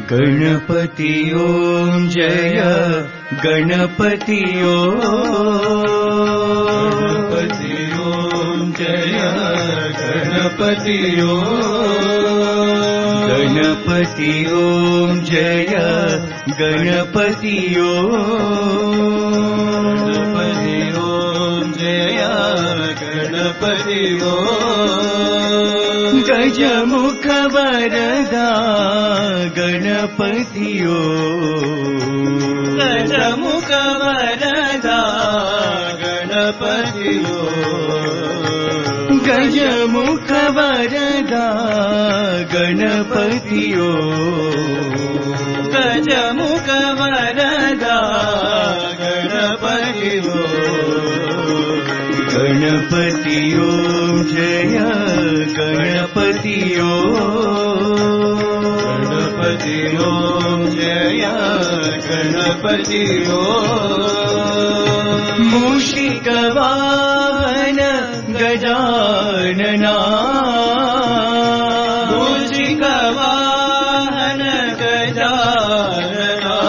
गणपति ओम जय गणपति ओम जय गणपति ओम जय गणपति ओम जय गणपति ओम गजमुख वरदा गणपति ओम गजमुख वरदा गणपति ओम गजमुख वरदा गणपति ओम गजमुख वरदा गणपति ओम गणपति ओम जय गणपति ओम जय गणपति ओम मूषिक वाहन गजानना मूषिक वाहन गजानना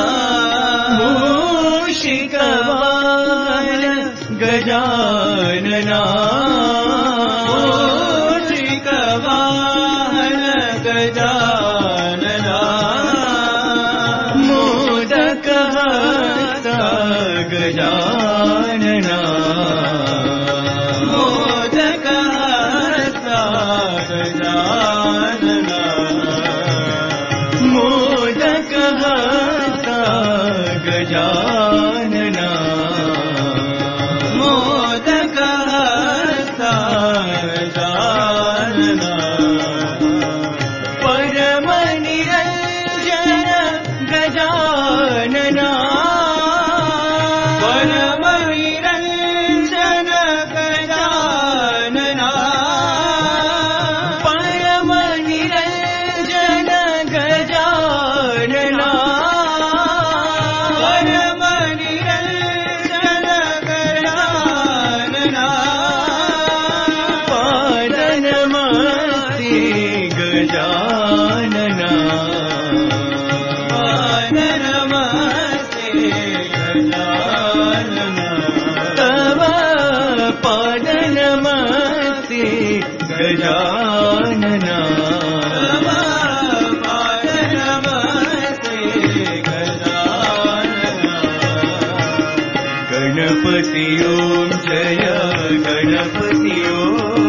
मूषिक वाहन गजानना मूषिक वाहन गजानना मोदक हस्त गजानना मोदक हस्त गजानना मोदक हस्त गजानना मोदक हस्त गजानना परम निरंजन गजानना परम निरंजन गजानना परम निरंजन गजानना परम निरंजन गजानना पादनमस्ते गजानना पादनमस्ते गजानना तव पादनमस्ते गजानना तव पादनमस्ते गजानना गणपति ओम जय गणपति ओम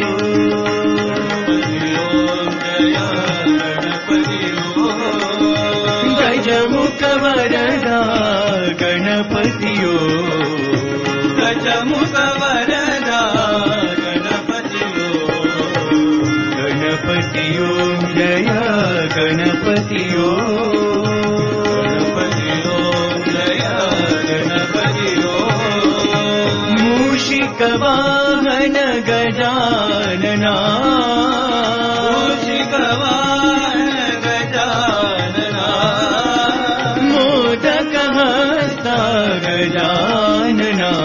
जय गणपति ओम गजमुख वरदा गणपति ओम गजमुख वरदा गणपति ओम गणपति ओम जय गणपति ओम जय गणपति ओम मूषिक वाहन गजानना मूषिक वाहन गजानना मोदक हस्त गजानना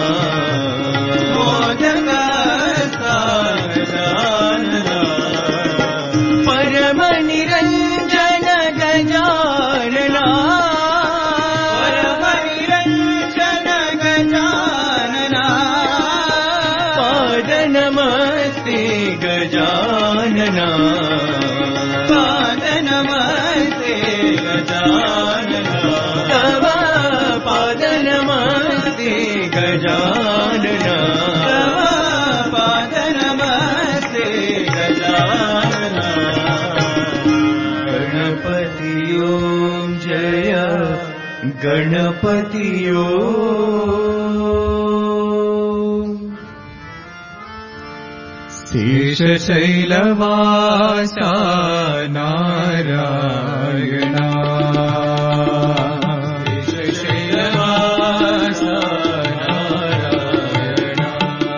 मोदक हस्त गजानना परम निरंजन गजानना परम निरंजन गजानना पादनमस्ते गजानना पादनमस्ते गजानना तव पादनमस्ते गजानना तव पादनमस्ते गजानना गणपति ओम जय गणपति ओम शेषशैलवासा नारायणा शेषशैलवासा नारायणा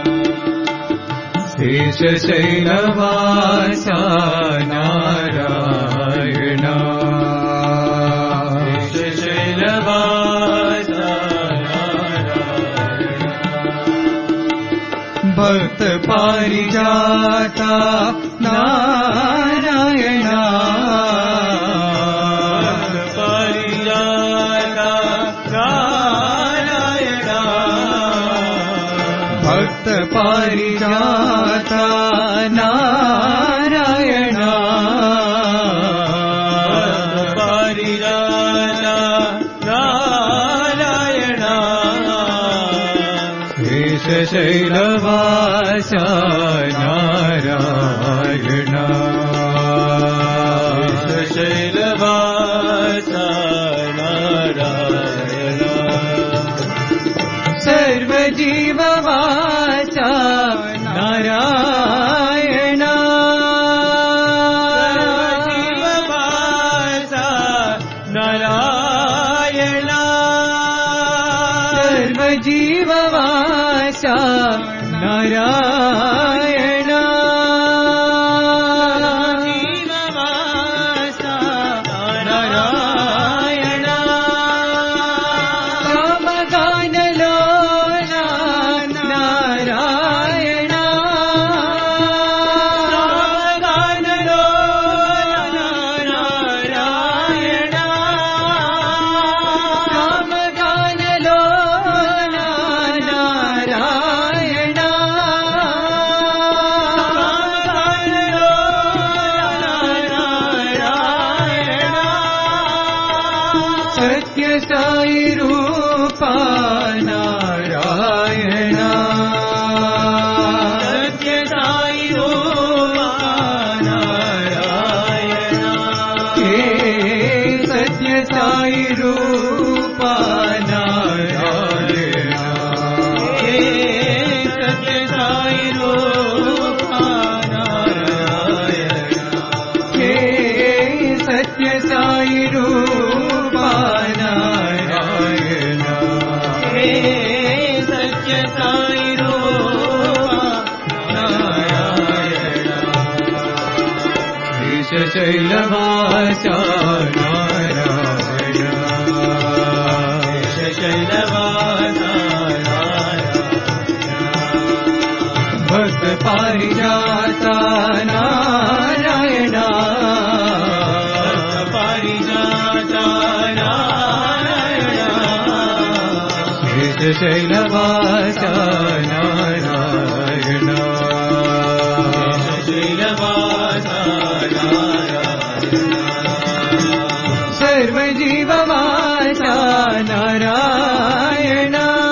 शेषशैलवासा नारायणा शेषशैलवासा नारायणा भक्त पारिजाता नारायणा नारायण शैलवासा नारायण सर्वजीववासा नारायण सर्वजीववासा नारायण सर्वजीववासा नारायण जीववासा नारायण रामगानलोला नारायण रामगानलोला नारायण रामगानलोला नारायण सत्य साई रूपा नारायण सत्य साई रूपा नारायण हे सत्य साई रूपा नारायण हे सत्य साई रूपा नारायण हे सत्य साई रूपा नारायण हे सत्य साई रूपा नारायण शैलवासा नारायण शैलवासा भक्त पारिजाता नारायण पारिजाता नारायण शैलवासा नारायण शैलवासा सर्वजीववासा नारायण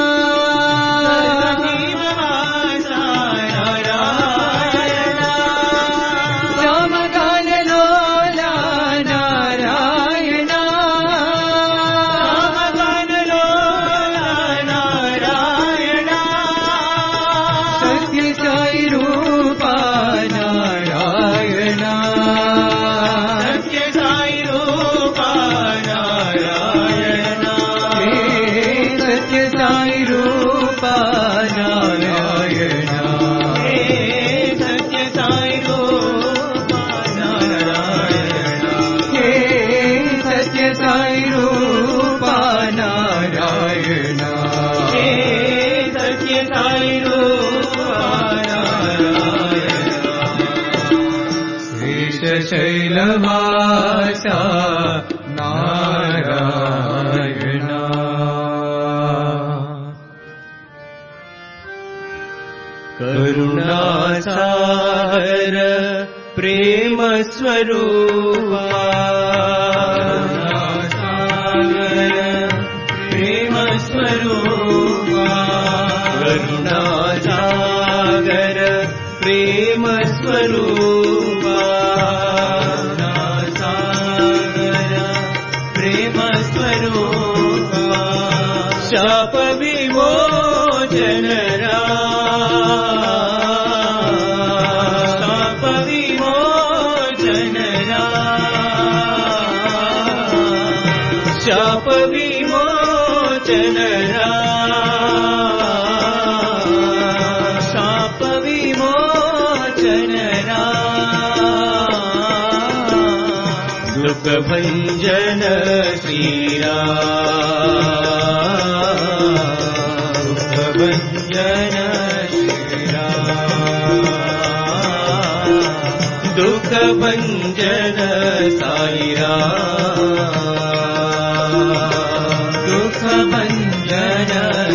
जीववासा नारायण रामगानलोला नारायण रामगानलोला नारायण सत्य साई रूपा नारायण सत्य साई रूपा नारायण हे सत्य साई रूपा नारायण हे सत्य साई रूपा नारायण हे सत्य साई रूपा नारायण हे सत्य साई रूपा नारायण शैलवासा नारायण करुणासागर प्रेम स्वरूपा प्रेम स्वरूपा करुणासागर प्रेम स्वरूपा प्रेम स्वरूपा शाप विमोचन शाप विमोचन शाप विमोचन शाप विमोचन दुख भंजन श्रीराम दुख भंजन श्रीराम दुख भंजन साईराम दुख भंजन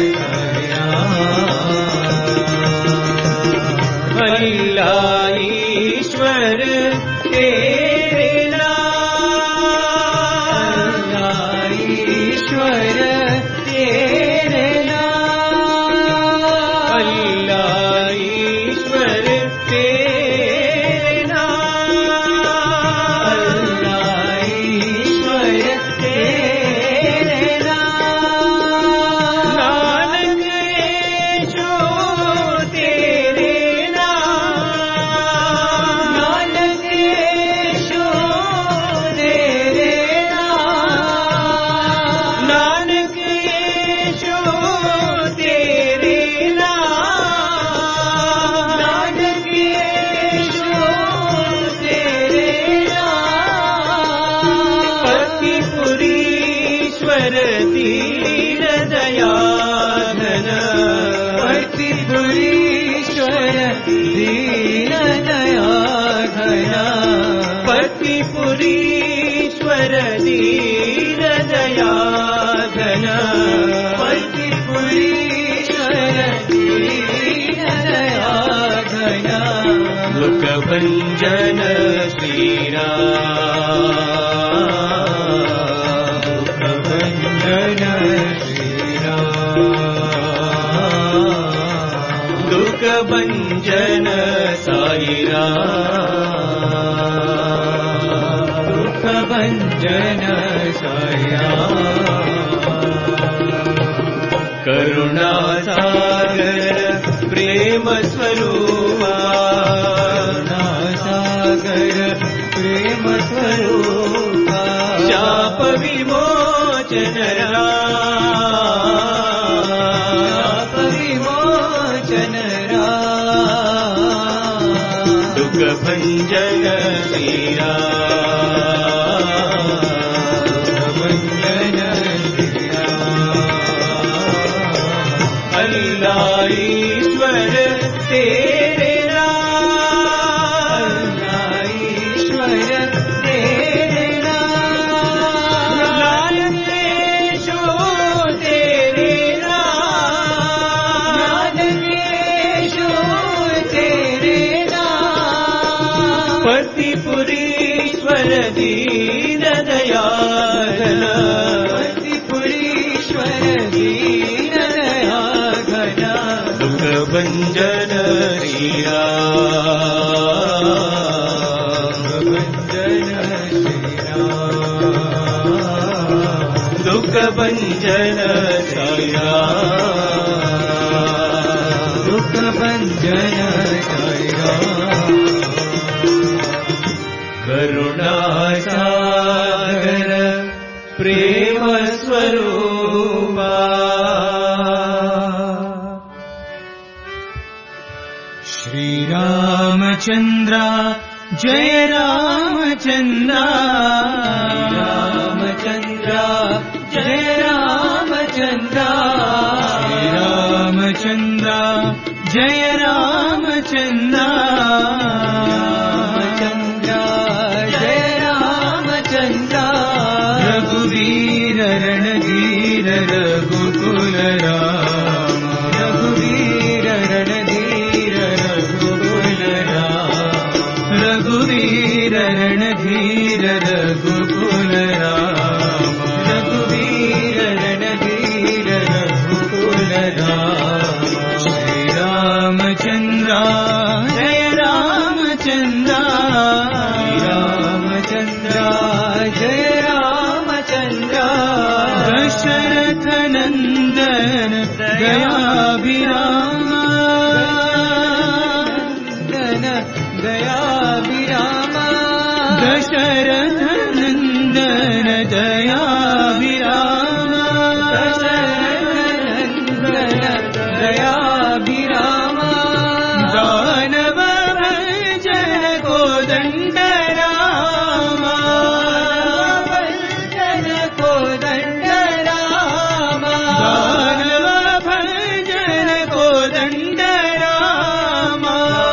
साईराम भैला ईश्वर तेरे नाम ईश्वर तेरे नाम अल्लाह ईश्वर पतिपुरीश्वर धीर दया घन पतिपुरीश्वर धीर दया घन दुख भंजन श्रीराम दुख भंजन साई राम दुख भंजन साई राम करुणा सागर प्रेम स्वरूपा सागर प्रेम स्वरूपा शाप विमोचन शाप विमोचन दुख भंजन श्रीरा भंजन अल्लाह ईश्वर तेरे नाम ईश्वर तेरे नाम शो तेरे नाम तेरे नाम पतिपुरीश्वर दीन दयाल पतिपुरीश्वर दीन दया घन दुख भंजन श्रीराम दुख भंजन श्रीराम दुख भंजन करुणा सागर प्रेम स्वरूपा श्री रामचंद्र जय रामचंद्र रामचंद्र जय रामचंद्र श्री रामचंद्र जय रामचंद्र रामचंद्र जय रामचंद्र रघुवीर रणधीर रघुकुल राम रघुवीर रणधीर रघुकुल राम रघुवीर रणधीर रघुकुल राम रघुवीर रणधीर रघुकुल राम श्री रामचंद्र जय रामचंद्र रामचंद्र जय रामचंद्र दशरथ नंदन दयाभिराम दयाभिराम दशरथ नंदन दयाभिराम दयाभिराम दानव भंजन कोदंड राम भंजन कोदंड राम दानव भंजन कोदंड राम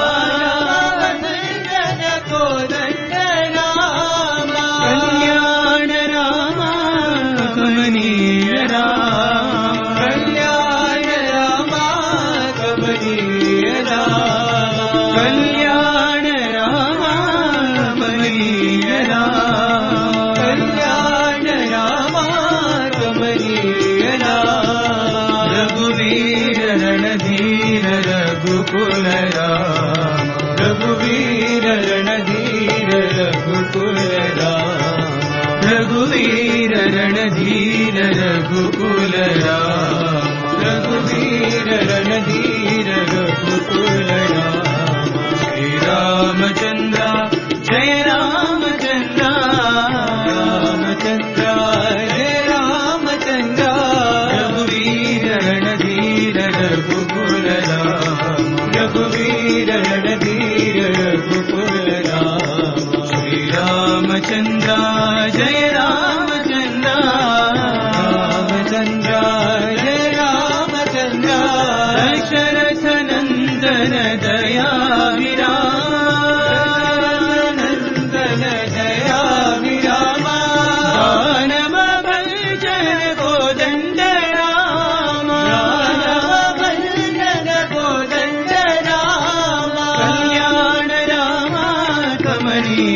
भंजन कोदंड राम कल्याण राम कमनीय राम कल्याण राम कमनीय राम कल्याण राम कमनीय राम कल्याण राम कमनीय राम रघुवीर रणधीर रघुकुल राम रघुवीर रणधीर रघुकुल राम रघुवीर रणधीर रघुकुल राम रघुवीर रणधीर रघुकुल राम श्री रामचंद्र जय रामचंद्र रामचंद्र जय रामचंद्र रघुवीर रणधीर रघुकुल राम रघुवीर रणधीर रघुकुल राम श्री रामचंद्र जय रामचंद्र रामचंद्र जय रामचंद्र दशरथ नंदन दयाभिराम नंदन दया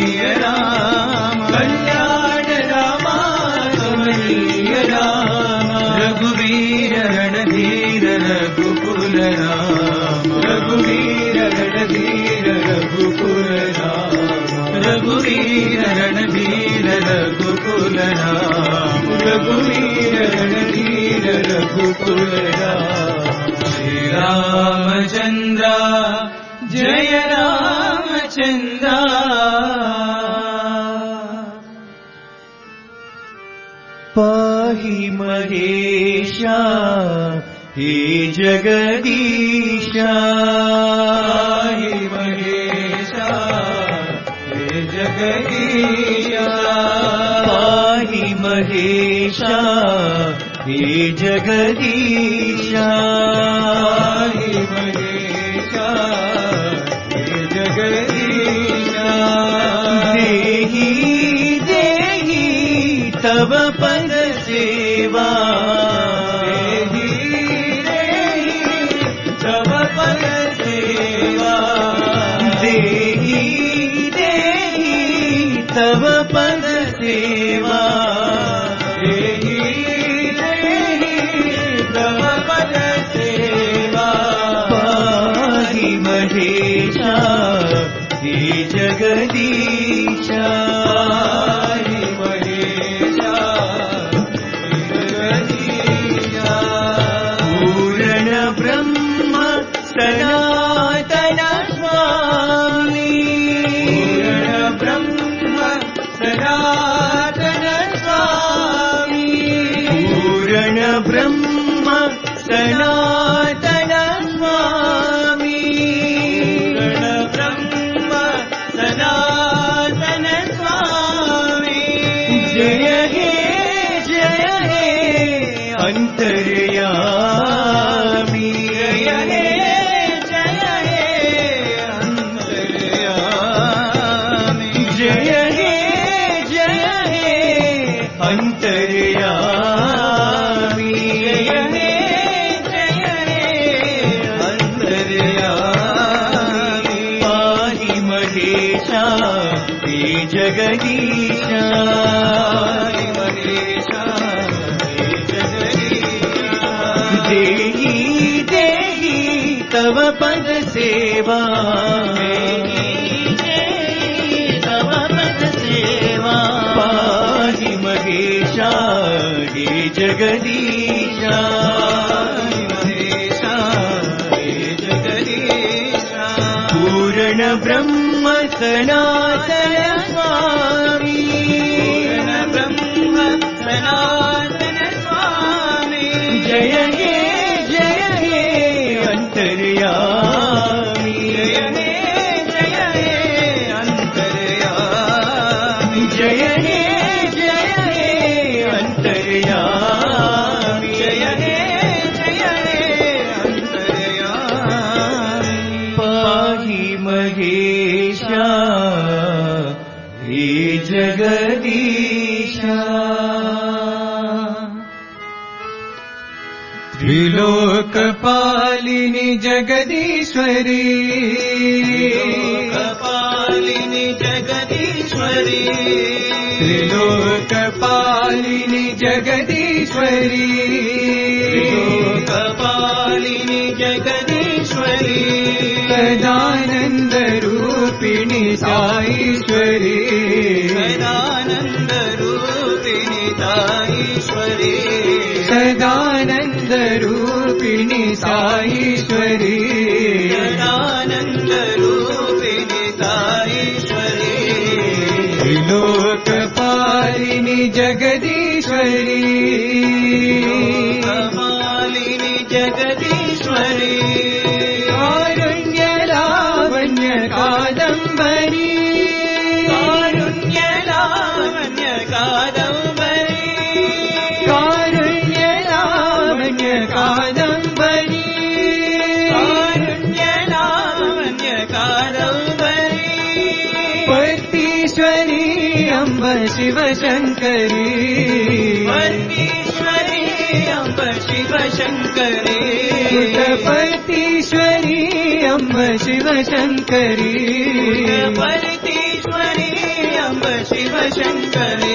कमनीय राम कल्याण रामा कमनीय राम रघुवीर रणधीर रघुकुल राम रघुवीर रणधीर रघुकुल राम रघुवीर रणधीर रघुकुल राम रघुवीर रणधीर रघुकुल राम श्री रामचंद्र जय रामचंद्र पाहि महेशा हे जगदीशा पाहि महेशा हे जगदीशा पाहि महेशा हे जगदीशा पाहि महेशा हे जगदीशा देहि देहि तव पद सेवा तव पद सेवा देहि देहि तव पद सेवा देहि तव पद सेवा पाहि महेशा हे जगदीशा पाहि महेशा हे जगदीशा पूर्ण ब्रह्म सनातन स्वामी पूर्ण ब्रह्म सनातन स्वामी पूर्ण ब्रह्म सनातन स्वामी पूर्ण ब्रह्म सनातन स्वामी जय हे अंतर्यामी जय हे अंतर्यामी जय हे अंतर्यामी अंतर्यामी पाहि महेशा हे जगदीशा पाहि महेशा हे जगदीशा देहि देहि तव पद सेवा तव पद सेवा पाहि महेशा हे जगदीशा पाहि महेशा हे जगदीशा पूर्ण ब्रह्म सनातन स्वामी पूर्ण ब्रह्म सनातन स्वामी जय हे अंतर्यामी जय हे अंतर्यामी जय हे अंतर्यामी जय हे अंतर्यामी पाहि महेशा हे जगदीशा त्रिलोकपालिनी जगदीश्वरी त्रिलोकपालिनी जगदीश्वरी त्रिलोकपालिनी जगदीश्वरी त्रिलोकपालिनी जगदीश्वरी सदानंद रूपिणी साईश्वरी सदानंद रूपिणी साईश्वरी सदानंद रूपिणी साईश्वरी सदानंद रूपिणी साईश्वरी त्रिलोकपालिनी जगदीश्वरी कपालिनी जगदीश्वरी कारुण्य लावण्य कादम्बरी कारुण्य लावण्य कादम्बरी कारुण्य लावण्य कादम्बरी कारुण्य लावण्य कादम्बरी पर्तीश्वरी अम्ब शिवशङ्करी पर्तीश्वरी अम्ब शिवशङ्करी पर्तीश्वरी अम्ब शिवशङ्करी पर्तीश्वरी शङ्करे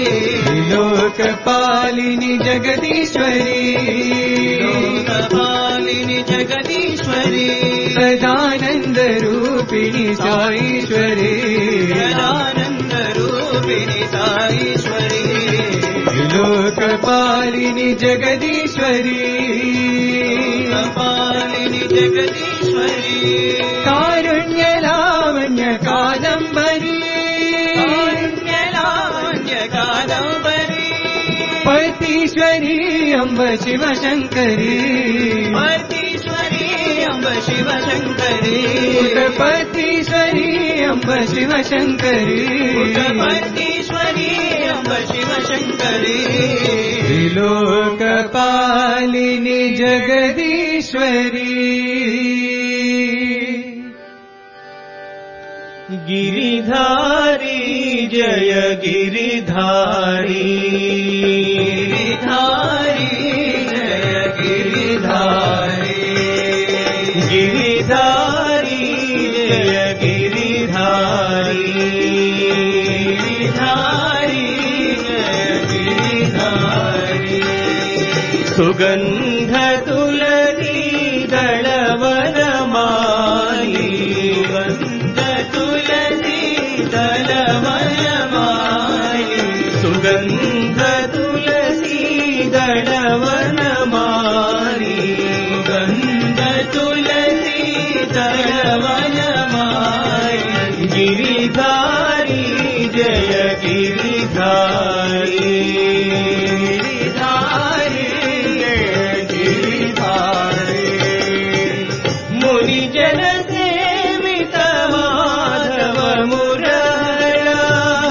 लोकपालिनि जगदीश्वरी लोकपालिनि जगदीश्वरी सदानन्दरूपिणि साईश्वरी सदानन्दरूपिणि साईश्वरी लोकपालिनि जगदीश्वरी लोकपालिनि जगदीश्वरी कारुण्यलावण्य कादम्बरी कारुण्यलावण्य कादम्बरी पतीश्वरी अम्ब शिवशङ्करी पतीश्वरी अम्ब शिवशङ्करी पतीश्वरी अम्ब शिवशङ्करी पतीश्वरी अम्ब शिवशङ्करी त्रिलोकपालिनि जगदीश्वरी गिरिधारी जय गिरिधारी गिरिधारी जय गिरिधारी गिरिधारी जय गिरिधारी गिरिधारी जय गिरिधारी सुगन्ध तुलसी दलवनमाली सुगन्ध तुलसी दलवनमाली गन्ध तुलसी दलवनमाली गिरिधारी जय गिरिधारी गिरिधारी जय गिरिधारी मुनिजन सेवित माधव मुरहरा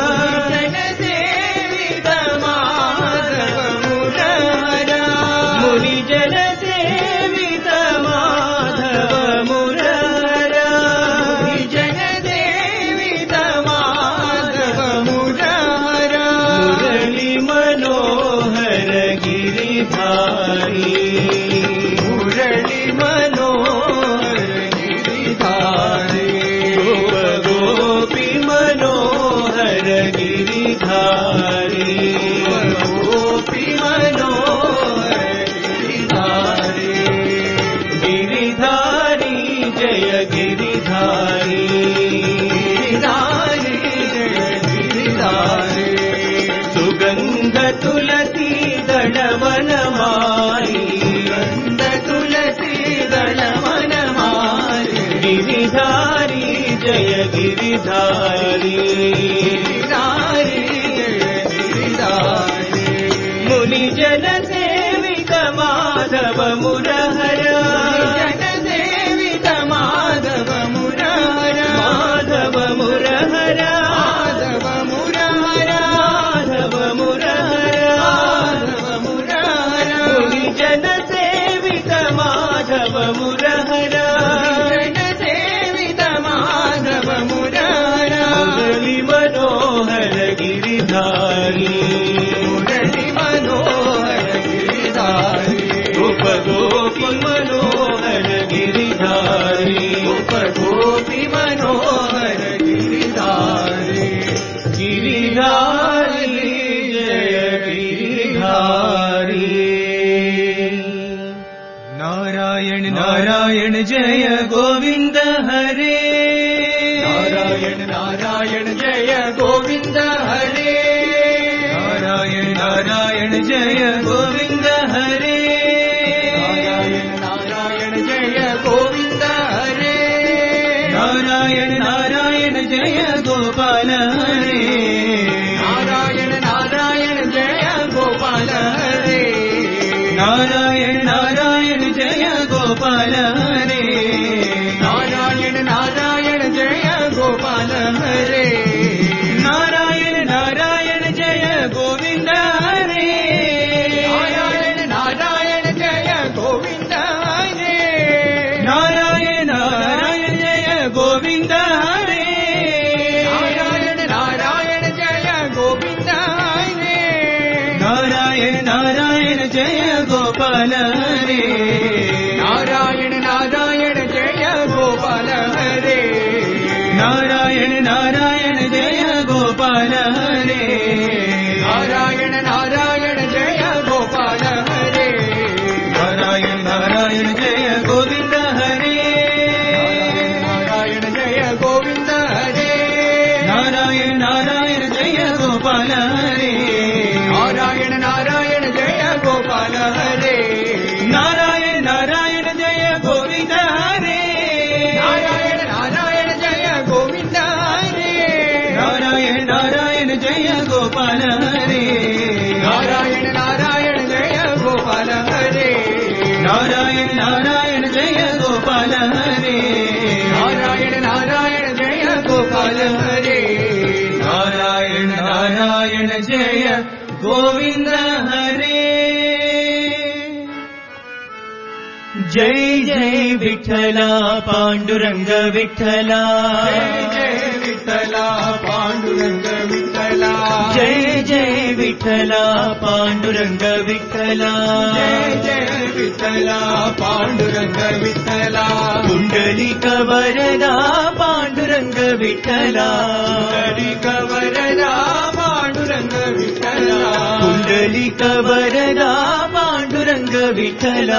मुनिजन सेवित माधव मुरहरा जन देवित माधव मुरहरा मुरली मनोहर गिरिधारी मुरली मनोहर गिरिधारी गोपी मनोहर गिरिधारी गोपी मनोहर गिरिधारी गिरिधारी जय गिरिधारी गिरिधारी जय गिरिधारी सुगन्ध तुलसी दलवनमाली गन्ध तुलसी दलवनमाली गिरिधारी जय गिरिधारी गिरिधारी जय गिरिधारी मुनिजन सेवित माधव मुरहरा जन देवित माधव मुरहरा माधव मुरहरा माधव मुरहरा माधव मुरहरा माधव मुरहरा मुनिजन सेवित माधव मुरहरा जन देवित माधव मुरहरा मुरली मनोहर गिरिधारी मुरली मनोहर गिरिधारी गोपी मनोहर गिरिधारी गोपी मनोहर गिरिधारी गिरिधारी जय गिरिधारी नारायण नारायण जय गोविंद हरे नारायण नारायण जय गोविंद हरे नारायण नारायण जय गोविंद हरे नारायण नारायण जय गोविंद हरे नारायण नारायण जय गोपाल हरे नारायण नारायण जय गोपाल हरे नारायण नारायण जय गोपाल हरे नारायण नारायण जय गोपाल हरे नारायण नारायण जय गोविंद हरे नारायण नारायण जय गोविंद हरे नारायण नारायण जय गोविंद हरे नारायण नारायण जय गोविंद हरे नारायण नारायण जय गोपाल हरे नारायण नारायण जय गोपाल हरे नारायण नारायण जय गोपाल हरे నారాయణ జయ గోపాల హరే నారాయణ నారాయణ జయ గోపాల హరే నారాయణ నారాయణ జయ గోవింద హరే నారాయణ నారాయణ జయ గోవింద హరే నారాయణ నారాయణ జయ గోపాల హరే నారాయణ నారాయణ జయ గోపాల హరే నారాయణ నారాయణ జయ గోపాల హరే నారాయణ నారాయణ జయ గోపాల హరే నారాయణ నారాయణ జయ గోవింద హరే జై జై విఠల పాండురంగ విఠల జయ విఠల పాండురంగ విఠల జై జై విఠల పాండురంగ విఠల జయ విఠల పాండురంగ విఠల పుండలిక వరదా పాండురంగ విఠల పుండలిక వరదా పాండురంగ విఠల పుండలిక వరదా పాండురంగ విఠల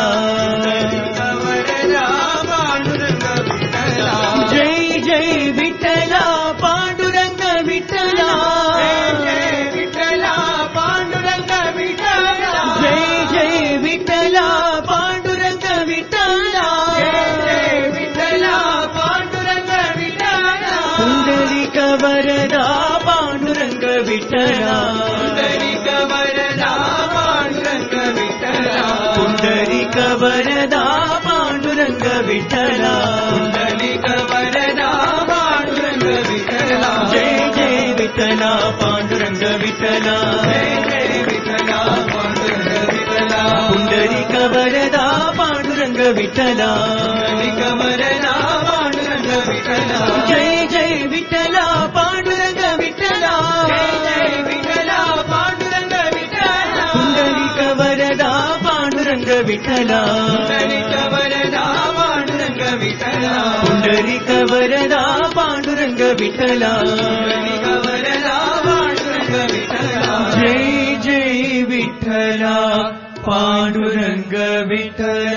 వరదా పాండురంగ విఠల జై జై విఠల పాండురంగ విఠల జయ విఠల పాండురంగ విఠల జై జై విఠల పాండురంగ విఠల జయ విఠల పాండురంగ విఠల పుండలిక వరదా పాండురంగ విఠల పుండలిక వరదా పాండురంగ విఠల పుండలిక వరదా పాండురంగ విఠల పుండలిక వరదా పాండురంగ విఠల జై జై విఠల పాండురంగ విఠల జయ విఠల పాండురంగ విఠల పుండలిక వరదా పాండురంగ విఠల పుండలిక వరదా పాండురంగ విఠల జై జై విఠల పాండురంగ విఠల జయ విఠల పాండురంగ విఠల పుండలిక వరదా పాండురంగ విఠల పుండలిక వరదా పాండురంగ విఠల పుండలిక వరదా పాండురంగ విఠల పుండలిక వరదా పాండురంగ విఠల జై జై విఠల పాండురంగ విఠల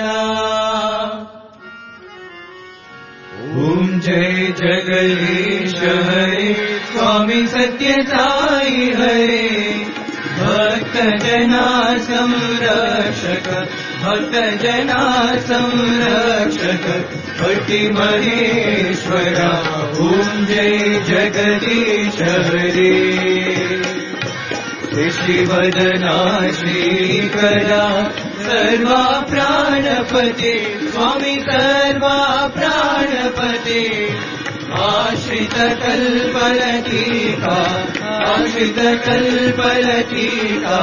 ఓం జై జగదీశ హరే స్వామి సత్య సాయి హరే భక్త జనా సంరక్షక భక్త జనా సంరక్షక భక్తి మహేశ్వర ఓం జై జగదీశ హరే ऋषिवदना श्रीकरा सर्वा प्राणपते स्वामी सर्वा प्राणपते आश्रित कल्पलतीका आश्रित कल्पलतीका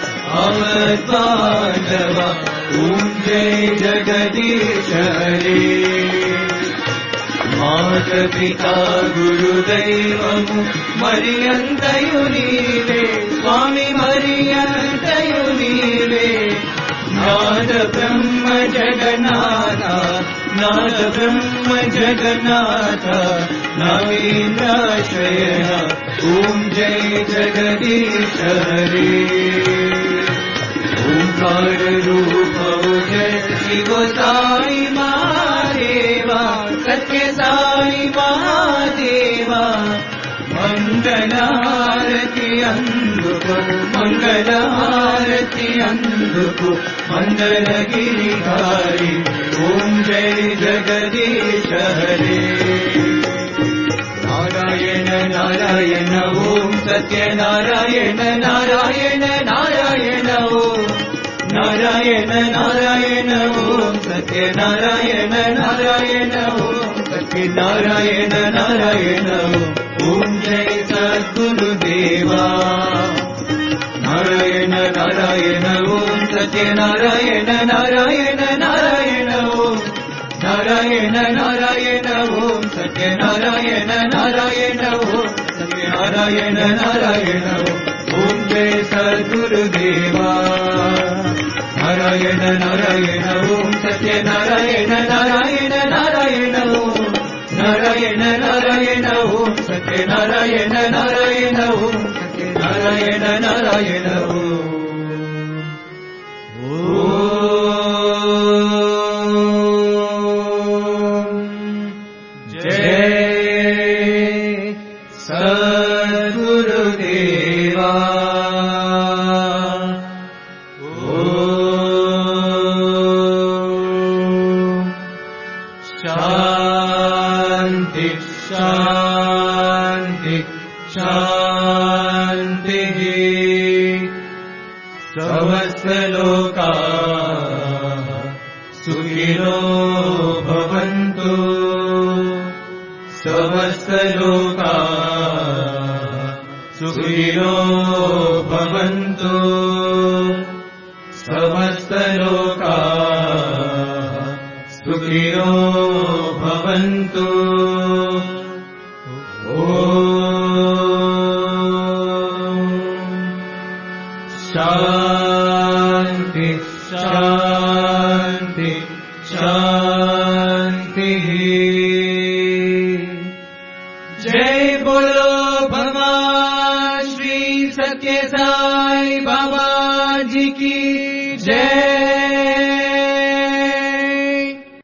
अवद्बान्धवा ॐ जय जगदीश हरे मात पिता गुरुदैवमु मरियन्तयु नीवे स्वामी मरियन्तयु नीवे नाद ब्रह्म जगन्नाथ नाद ब्रह्म जगन्नाथ नवीन्द्राश्रयः ॐ जय जगदीश हरे ओंकार रूप जय शिव साई महादेवा सत्य साई महादेवा मंगलारति अंदुको मंगलारति अंदुको मंगलगिरिधारी ओम जय जगदीश हरे नारायण नारायण ओम सत्य नारायण नारायण नारायण ओम नारायण नारायण ओम सत्य नारायण नारायण ओम सत्य नारायण नारायण ओम जय सद्गुरुदेवा नारायण नारायण ओम सत्य नारायण नारायण नारायण ओम नारायण नारायण ओम सत्य नारायण नारायण ओम सत्य नारायण नारायण ओम जय सद्गुरुदेवा नारायण नारायण ओम सत्य नारायण नारायण नारायण ओम नारायण नारायण ओम सत्य नारायण नारायण ओम सत्य नारायण नारायण ओम जय सद्गुरुदेवा शान्ति शान्ति शान्तिः समस्तलोकाः सुखिनो भवन्तु समस्तलोकाः सुखिनो भवन्तु समस्तलोकाः सुखिनो भवन्तु शान्ति शान्ति शान्तिः जय बोलो भगवान श्री सत्य साई बाबा जी की जय।